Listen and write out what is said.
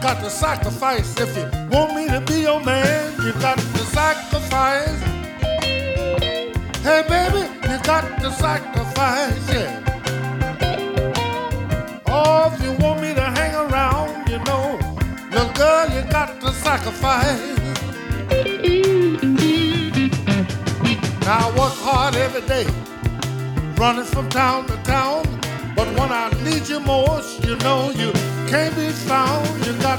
got to sacrifice. If you want me to be your man, you got to sacrifice. Hey, baby, you got to sacrifice, yeah. Oh, if you want me to hang around, you know, little girl, you got to sacrifice. Now I work hard every day, running from town to town, but when I need you most, you know you can't be found. You got